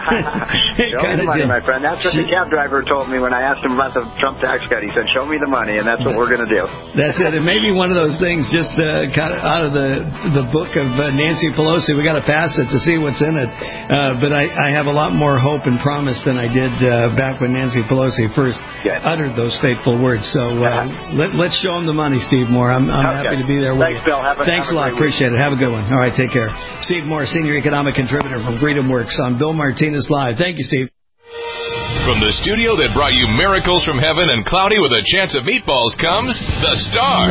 show me the money, my friend. That's what the cab driver told me when I asked him about the Trump tax cut. He said, show me the money, and that's what we're going to do. That's it. It may be one of those things just kind of out of the book of Nancy Pelosi. We got to pass it to see what's in it. But I have a lot more hope and promise than I did back when Nancy Pelosi first uttered those fateful words. So let's show them the money, Steve Moore. I'm happy to be there with you. Bill. Thanks a lot. Appreciate it. Have a good one. All right, take care. Steve Moore, Senior Economic Contributor from Freedom Works on Bill Martinez Live. Thank you, Steve. From the studio that brought you miracles from heaven and cloudy with a chance of meatballs comes The Star.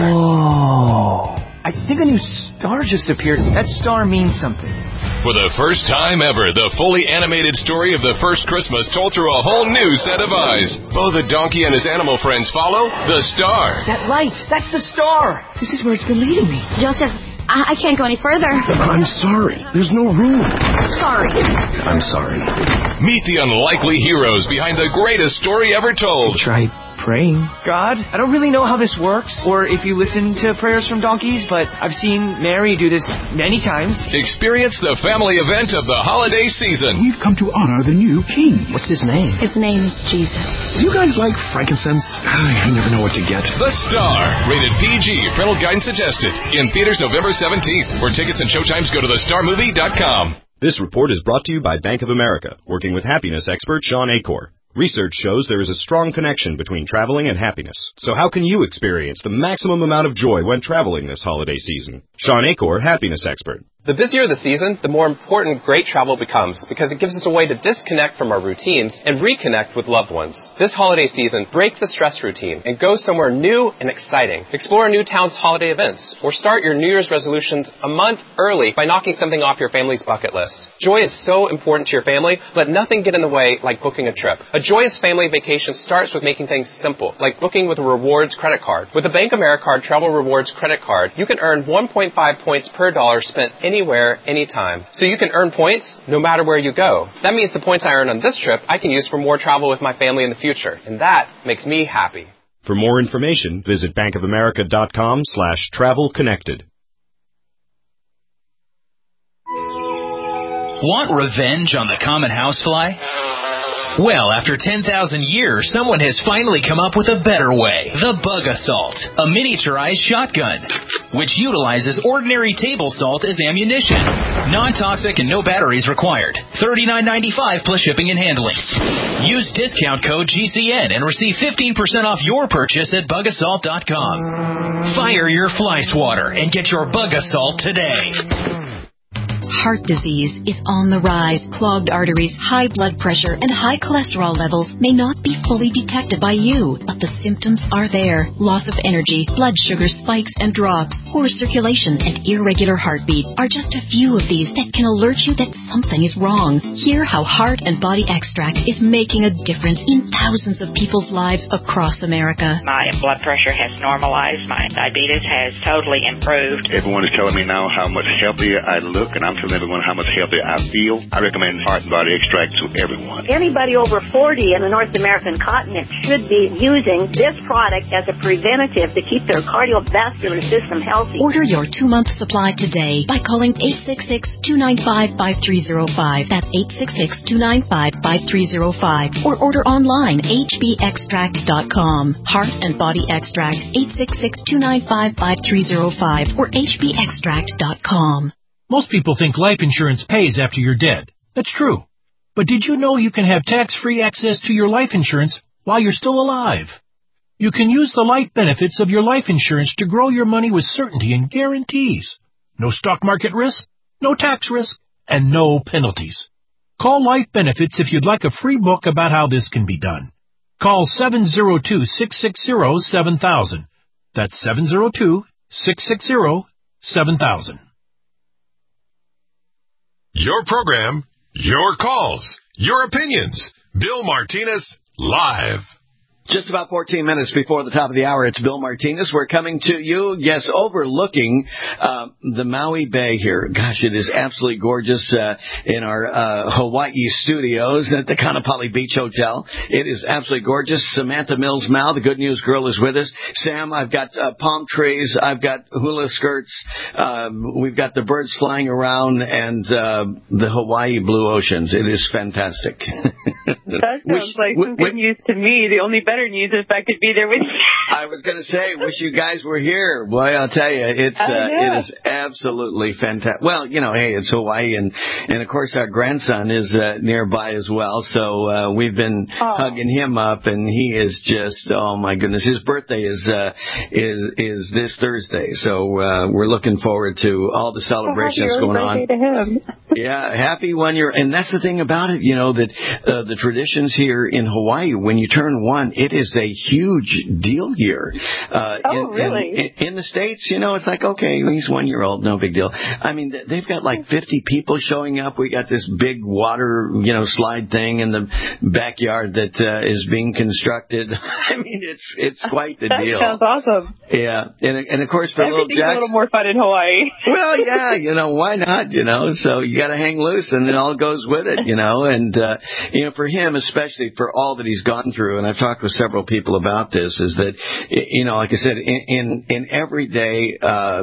Whoa. I think a new star just appeared. That star means something. For the first time ever, the fully animated story of the first Christmas told through a whole new set of eyes. Bo the donkey and his animal friends follow The Star. That light, that's the star. This is where it's been leading me. Joseph, I can't go any further. I'm sorry. There's no room. Sorry. I'm sorry. Meet the unlikely heroes behind the greatest story ever told. Try praying. God, I don't really know how this works, or if you listen to prayers from donkeys, but I've seen Mary do this many times. Experience the family event of the holiday season. We've come to honor the new king. What's his name? His name is Jesus. Do you guys like frankincense? I never know what to get. The Star. Rated PG. Parental guidance suggested. In theaters November 17th. For tickets and showtimes, go to thestarmovie.com. This report is brought to you by Bank of America, working with happiness expert Sean Acor. Research shows there is a strong connection between traveling and happiness. So how can you experience the maximum amount of joy when traveling this holiday season? Sean Acor, happiness expert. The busier the season, the more important great travel becomes because it gives us a way to disconnect from our routines and reconnect with loved ones. This holiday season, break the stress routine and go somewhere new and exciting. Explore a new town's holiday events or start your New Year's resolutions a month early by knocking something off your family's bucket list. Joy is so important to your family. Let nothing get in the way like booking a trip. A joyous family vacation starts with making things simple, like booking with a rewards credit card. With a Bank Americard Travel Rewards credit card, you can earn 1.5 points per dollar spent anywhere, anytime. So you can earn points no matter where you go. That means the points I earn on this trip, I can use for more travel with my family in the future. And that makes me happy. For more information, visit bankofamerica.com/travelconnected. Want revenge on the common housefly? Well, after 10,000 years, someone has finally come up with a better way. The Bug Assault, a miniaturized shotgun, which utilizes ordinary table salt as ammunition. Non-toxic and no batteries required. $39.95 plus shipping and handling. Use discount code GCN and receive 15% off your purchase at bugassault.com. Fire your fly swatter and get your Bug Assault today. Heart disease is on the rise. Clogged arteries, high blood pressure, and high cholesterol levels may not be fully detected by you, but the symptoms are there. Loss of energy, blood sugar spikes and drops, poor circulation, and irregular heartbeat are just a few of these that can alert you that something is wrong. Hear how Heart and Body Extract is making a difference in thousands of people's lives across America. My blood pressure has normalized. My diabetes has totally improved. Everyone is telling me now how much healthier I look, and I'm telling everyone how much healthier I feel. I recommend Heart and Body Extract to everyone. Anybody over 40 in the North American continent should be using this product as a preventative to keep their cardiovascular system healthy. Order your 2-month supply today by calling 866-295-5305. That's 866-295-5305. Or order online, hbextract.com. Heart and Body Extract, 866-295-5305 or hbextract.com. Most people think life insurance pays after you're dead. That's true. But did you know you can have tax-free access to your life insurance while you're still alive? You can use the life benefits of your life insurance to grow your money with certainty and guarantees. No stock market risk, no tax risk, and no penalties. Call Life Benefits if you'd like a free book about how this can be done. Call 702-660-7000. That's 702-660-7000. Your program, your calls, your opinions. Bill Martinez, live. Just about 14 minutes before the top of the hour, it's Bill Martinez. We're coming to you, yes, overlooking the Maui Bay here. Gosh, it is absolutely gorgeous in our Hawaii studios at the Kaanapali Beach Hotel. It is absolutely gorgeous. Samantha Mills Mao, the Good News Girl, is with us. Sam, I've got palm trees. I've got hula skirts. We've got the birds flying around and the Hawaii blue oceans. It is fantastic. That sounds like some good news to me. The only better news is I could be there with you. I was going to say, wish you guys were here. Boy, I'll tell you, it is absolutely fantastic. Well, you know, hey, it's Hawaii, and of course our grandson is nearby as well. So we've been hugging him up, and he is just, oh my goodness, his birthday is this Thursday. So we're looking forward to all the celebrations going on. To him. Yeah, happy 1 year, and that's the thing about it, you know, that the traditions here in Hawaii, when you turn one, it is a huge deal here. Really? In the States, you know, it's like, okay, he's 1 year old, no big deal. I mean, they've got like 50 people showing up. We got this big water, you know, slide thing in the backyard that is being constructed. I mean, it's quite the deal. That sounds awesome. Yeah, and of course for little Jackson, a little more fun in Hawaii. Well, yeah, you know, why not? You know, so you got to hang loose, and it all goes with it, you know. And you know, for him, especially for all that he's gone through, and I've talked with several people about this, is that, you know, like I said, in the everyday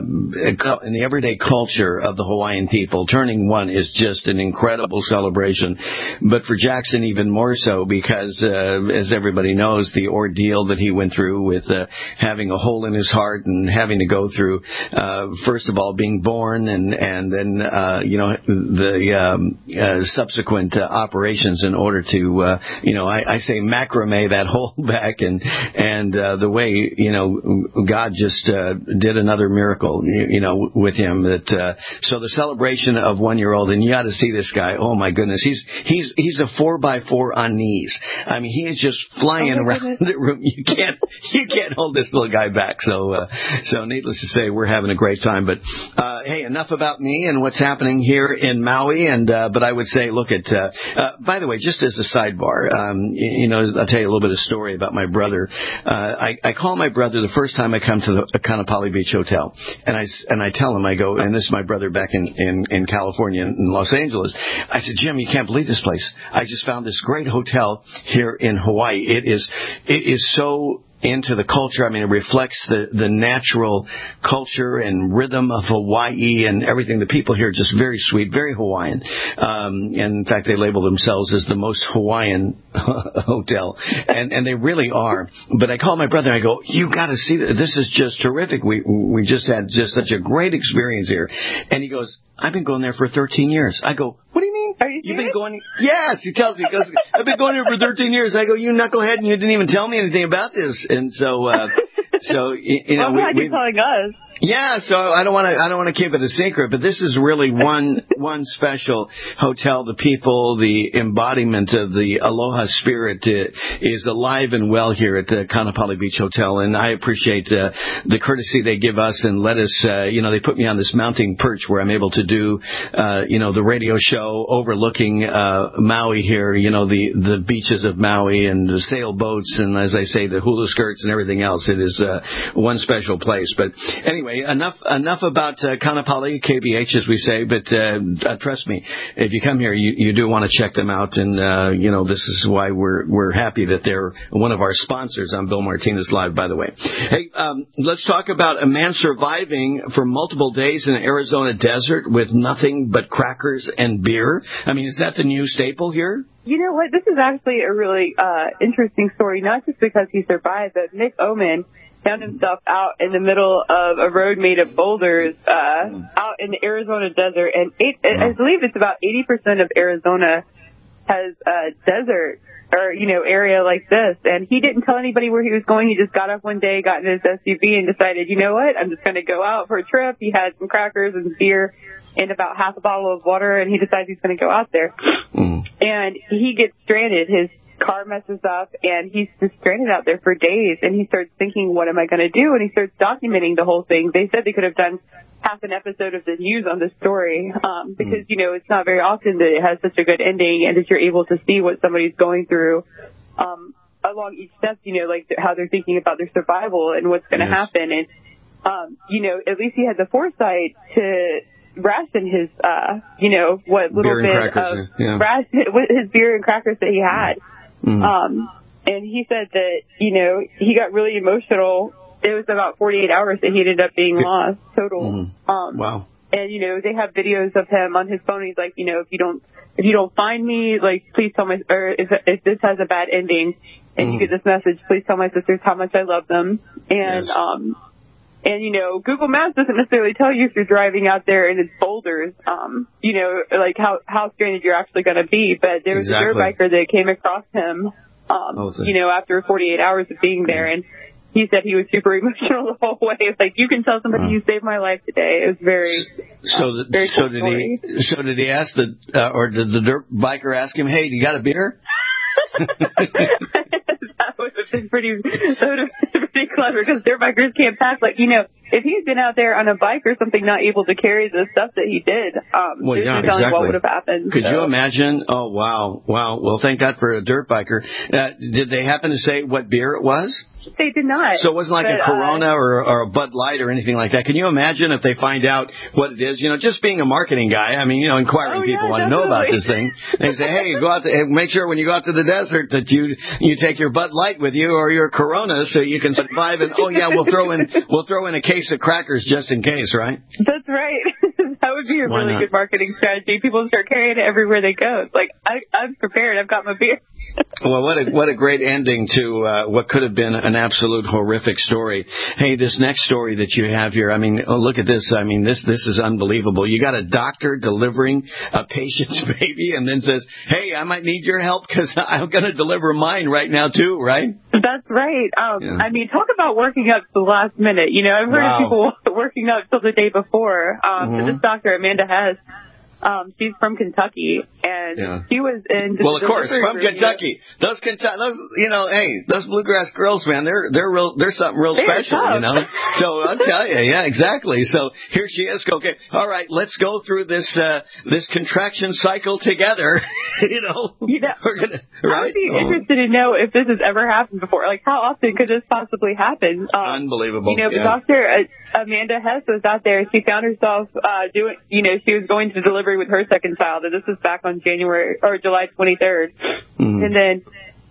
culture of the Hawaiian people, turning one is just an incredible celebration. But for Jackson, even more so, because as everybody knows, the ordeal that he went through with having a hole in his heart and having to go through, first of all, being born and then you know, the subsequent operations in order to you know, I say macrame that hole back, and the way, you know, God just did another miracle, you know, with him. That so the celebration of 1 year old, and you got to see this guy. Oh my goodness, he's a 4x4 on knees. I mean, he is just flying around the room. You can't hold this little guy back. So needless to say, we're having a great time. But hey, enough about me and what's happening here in Maui. And but I would say, look at. By the way, just as a sidebar, you know, I'll tell you a little bit of story about my brother. I call my brother the first time I come to the Kaanapali Beach Hotel, and I tell him, I go, and this is my brother back in California, in Los Angeles. I said, Jim, you can't believe this place. I just found this great hotel here in Hawaii. It is so into the culture. I mean, it reflects the natural culture and rhythm of Hawaii and everything. The people here are just very sweet, very Hawaiian. And in fact, they label themselves as the most Hawaiian hotel, and they really are. But I call my brother and I go, "You got to see this. This is just terrific. We just had just such a great experience here." And he goes, "I've been going there for 13 years." I go, "What do you mean? You've been going?" Yes, he tells me. He goes, "I've been going here for 13 years." I go, "You knucklehead, and you didn't even tell me anything about this." And so, you know, I'm glad you're telling us. Yeah, so I don't want to keep it a secret, but this is really one special hotel. The people, the embodiment of the aloha spirit is alive and well here at the Kaanapali Beach Hotel, and I appreciate the courtesy they give us and let us. They put me on this mounting perch where I'm able to do, the radio show overlooking Maui here. You know, the beaches of Maui and the sailboats, and as I say, the hula skirts and everything else. It is one special place, but anyway. Enough about Kaanapali, KBH, as we say, but trust me, if you come here, you do want to check them out, and this is why we're happy that they're one of our sponsors on Bill Martinez Live, by the way. Hey, let's talk about a man surviving for multiple days in an Arizona desert with nothing but crackers and beer. I mean, is that the new staple here? You know what? This is actually a really interesting story, not just because he survived, but Nick Oman found himself out in the middle of a road made of boulders out in the Arizona desert. And I believe it's about 80% of Arizona has a desert or, area like this. And he didn't tell anybody where he was going. He just got up one day, got in his SUV, and decided, you know what, I'm just going to go out for a trip. He had some crackers and beer and about half a bottle of water, and he decides he's going to go out there. And he gets stranded. His car messes up, and he's just stranded out there for days, and he starts thinking, what am I going to do? And he starts documenting the whole thing. They said they could have done half an episode of the news on this story because, it's not very often that it has such a good ending and that you're able to see what somebody's going through along each step, like how they're thinking about their survival and what's going to happen. And, at least he had the foresight to ration his, what little beer bit of his beer and crackers that he had. And he said that, he got really emotional. It was about 48 hours that he ended up being lost total. Wow. And, they have videos of him on his phone. He's like, if you don't find me, like, please tell my, or if this has a bad ending and you get this message, please tell my sisters how much I love them. And, and, Google Maps doesn't necessarily tell you if you're driving out there and it's boulders, like how stranded you're actually going to be. But there was a dirt biker that came across him, after 48 hours of being there. And he said he was super emotional the whole way. It's like, you can tell somebody you saved my life today. It was very, very cool story. So did he ask or did the dirt biker ask him, hey, you got a beer? That would have been pretty clever because dirt bikers can't pack. Like, if he's been out there on a bike or something, not able to carry the stuff that he did, what would have happened. Could you imagine? Oh, wow. Well, thank God for a dirt biker. Did they happen to say what beer it was? They did not. So it wasn't like a Corona or a Bud Light or anything like that. Can you imagine if they find out what it is? Just being a marketing guy, I mean, inquiring people want to know about this thing. They say, hey, go out there, make sure when you go out to the desert that you take your Bud Light with you or your Corona so you can survive. And we'll throw in a case of crackers just in case, right? That's right. That would be a really good marketing strategy. People start carrying it everywhere they go. It's like, I'm prepared. I've got my beer. Well, what a great ending to what could have been an absolute horrific story. Hey, this next story that you have here, I mean, look at this. I mean, this is unbelievable. You got a doctor delivering a patient's baby and then says, hey, I might need your help because I'm going to deliver mine right now too, right? That's right. I mean, talk about working up to the last minute. I've heard of people working up till the day before. So this doctor, Amanda Hess, she's from Kentucky, and she was in. Well, of course, from Kentucky. Those those bluegrass girls, man, they're something real special, So I'll tell you, yeah, exactly. So here she is. Okay, all right, let's go through this contraction cycle together. We're gonna, right? I would be interested to know if this has ever happened before. Like, how often could this possibly happen? Unbelievable. The doctor Amanda Hess was out there. She found herself doing. She was going to deliver with her second child, and this was back on July 23rd. And then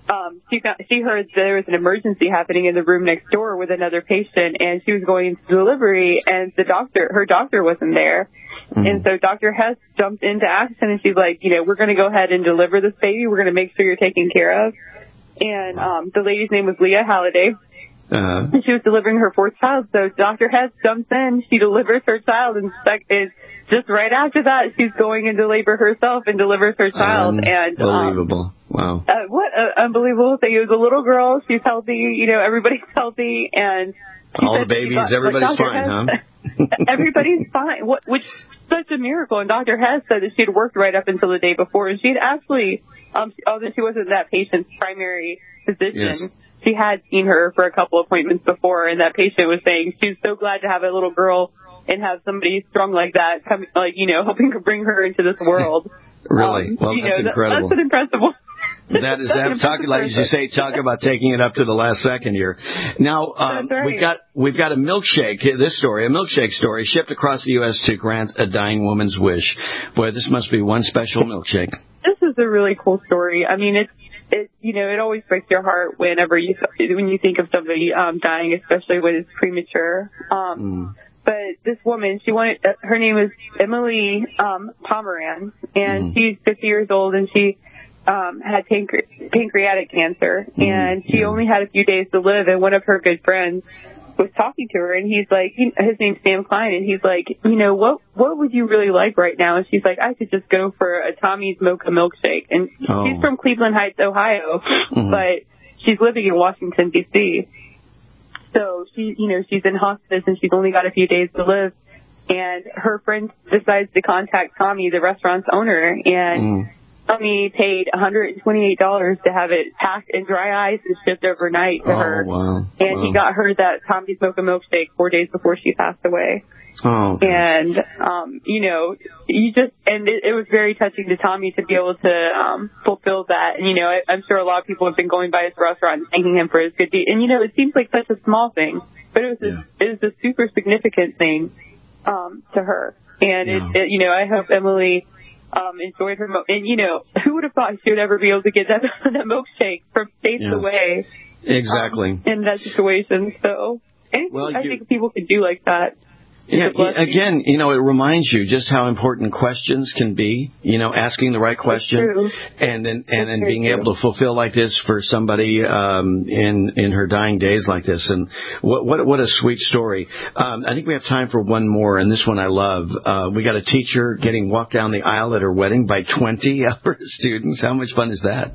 she heard there was an emergency happening in the room next door with another patient, and she was going to delivery, and her doctor wasn't there. Mm-hmm. And so Dr. Hess jumped into action, and she's like, we're going to go ahead and deliver this baby. We're going to make sure you're taken care of. And the lady's name was Leah Halliday. And she was delivering her fourth child. So Dr. Hess jumps in. She delivers her child, and just right after that, she's going into labor herself and delivers her child. Unbelievable. Wow. What an unbelievable thing. It was a little girl. She's healthy. Everybody's healthy. And all the babies, everybody's fine, huh? Everybody's fine, which is such a miracle. And Dr. Hess said that she had worked right up until the day before. And she had actually, although she wasn't that patient's primary physician, she had seen her for a couple appointments before. And that patient was saying she was so glad to have a little girl and have somebody strong like that come, helping to bring her into this world. Really? Well, that's incredible. That's an impressive one. That is like you say, talk about taking it up to the last second here. Now, right. we've got a milkshake, this story, a milkshake story shipped across the U.S. to grant a dying woman's wish. Boy, this must be one special milkshake. This is a really cool story. I mean, it always breaks your heart when you think of somebody dying, especially when it's premature. But this woman, her name is Emily Pomeran, and she's 50 years old, and she had pancreatic cancer, and she only had a few days to live. And one of her good friends was talking to her, and he's like, his name's Sam Klein, and he's like, what would you really like right now? And she's like, I could just go for a Tommy's Mocha milkshake. And she's from Cleveland Heights, Ohio, but she's living in Washington, D.C. So she's in hospice, and she's only got a few days to live. And her friend decides to contact Tommy, the restaurant's owner, and Tommy paid $128 to have it packed in dry ice and shipped overnight to her. Wow. And he got her that Tommy's Mocha milkshake 4 days before she passed away. Oh. Okay. And, it was very touching to Tommy to be able to fulfill that. And, I'm sure a lot of people have been going by his restaurant and thanking him for his good deed. And, it seems like such a small thing, but it was a super significant thing to her. And, I hope Emily enjoyed her and who would have thought she would ever be able to get that milkshake from states away exactly in that situation. So I think people could do like that. Yeah, again, it reminds you just how important questions can be, asking the right question and then being able to fulfill like this for somebody in her dying days like this. And what a sweet story. I think we have time for one more, and this one I love. We got a teacher getting walked down the aisle at her wedding by 20 of her students. How much fun is that?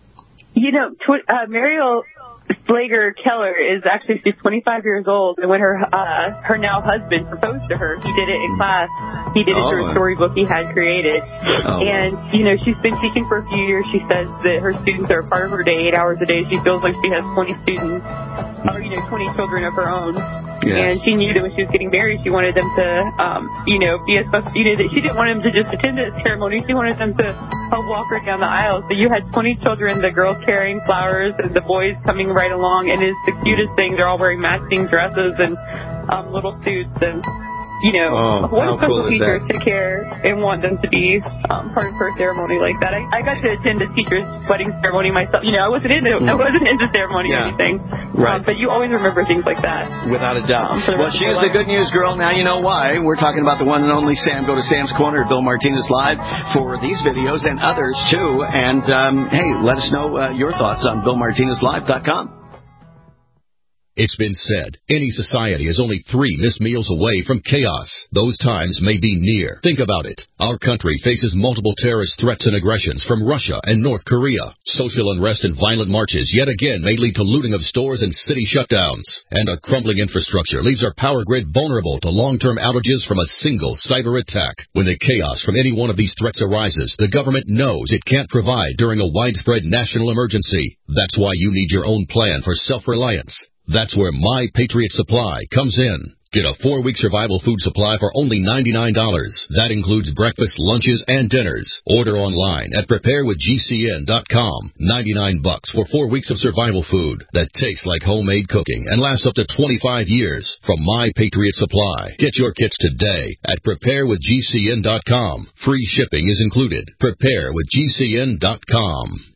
Mariel Slager Keller she's 25 years old, and when her now husband proposed to her, he did it in class. He did it through a storybook he had created. And, she's been teaching for a few years. She says that her students are a part of her day, 8 hours a day. She feels like she has 20 students, or, 20 children of her own. Yes. And she knew that when she was getting married, she wanted them to, be a special, that she didn't want them to just attend the ceremony. She wanted them to help walk her down the aisle. So you had 20 children, the girls carrying flowers and the boys coming right along. And it's the cutest thing. They're all wearing matching dresses and little suits. And, what a special teacher to care and want them to be part of her ceremony like that. I got to attend a teacher's wedding ceremony myself. I wasn't into ceremony or anything. Right. But you always remember things like that. Without a doubt. Well, she's the good news girl. Now you know why. We're talking about the one and only Sam. Go to Sam's Corner at Bill Martinez Live for these videos and others, too. And, hey, let us know your thoughts on BillMartinezLive.com. It's been said, any society is only 3 missed meals away from chaos. Those times may be near. Think about it. Our country faces multiple terrorist threats and aggressions from Russia and North Korea. Social unrest and violent marches yet again may lead to looting of stores and city shutdowns. And a crumbling infrastructure leaves our power grid vulnerable to long-term outages from a single cyber attack. When the chaos from any one of these threats arises, the government knows it can't provide during a widespread national emergency. That's why you need your own plan for self-reliance. That's where My Patriot Supply comes in. Get a 4-week survival food supply for only $99. That includes breakfast, lunches, and dinners. Order online at preparewithgcn.com. $99 for 4 weeks of survival food that tastes like homemade cooking and lasts up to 25 years from My Patriot Supply. Get your kits today at preparewithgcn.com. Free shipping is included. Preparewithgcn.com.